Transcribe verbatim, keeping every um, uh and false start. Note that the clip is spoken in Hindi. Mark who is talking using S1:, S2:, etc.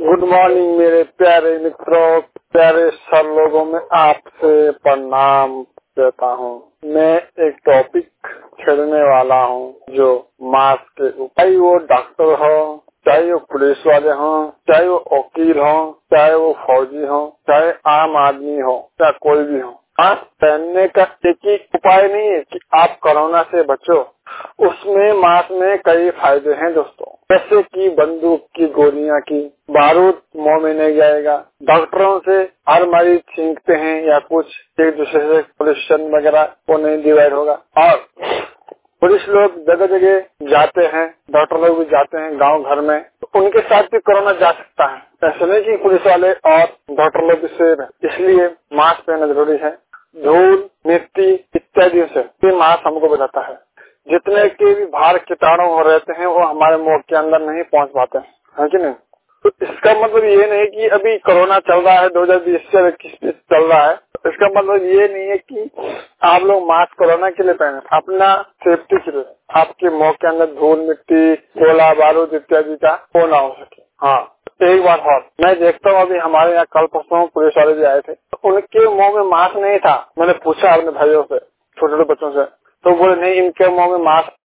S1: गुड मॉर्निंग मेरे प्यारे मित्रों, प्यारे सर लोगों में आपसे प्रणाम देता हूँ। मैं एक टॉपिक छेड़ने वाला हूँ जो मास्क के ऊपर, चाहे वो डॉक्टर हो, चाहे वो पुलिस वाले हों, चाहे वो वकील हो, चाहे वो फौजी हो, चाहे आम आदमी हो, चाहे कोई भी हो, मास्क पहनने का एक ही उपाय नहीं है कि आप कोरोना से बचो। उसमें मास्क में कई फायदे हैं दोस्तों, जैसे कि बंदूक की गोलियां की बारूद मुंह में नहीं जाएगा। डॉक्टरों से हर मरीज छींकते हैं या कुछ एक दूसरे से पोल्यूशन वगैरह वो नहीं डिवाइड होगा। और पुलिस लोग जगह जगह जाते हैं, डॉक्टर लोग भी जाते हैं गांव घर में, तो उनके साथ भी कोरोना जा सकता है। ऐसा नहीं कि पुलिस वाले और डॉक्टर लोग भी सेफ है, इसलिए मास्क पहनना जरूरी है। धूल, मिट्टी इत्यादि से ये मास्क हमको बचाता है। जितने के भी बाहर कीटाणु हो रहते हैं वो हमारे मुंह के अंदर नहीं पहुंच पाते हैं, है कि नहीं। तो इसका मतलब ये नहीं कि अभी कोरोना चल रहा है, दो हजार बीस से इक्कीस चल रहा है, तो इसका मतलब ये नहीं है कि आप लोग मास्क कोरोना के लिए पहने, अपना सेफ्टी के लिए। आपके मुंह के अंदर धूल, मिट्टी, गोला बारूद इत्यादि का वो ना हो सके। हाँ, एक बात और मैं देखता हूँ, अभी हमारे यहाँ कल परसों पुलिस वाले भी आए थे, तो उनके मुंह में मास्क नहीं था। मैंने पूछा अपने भाइयों से, छोटे छोटे बच्चों से, तो बोले नहीं इनके मुंह में मास्क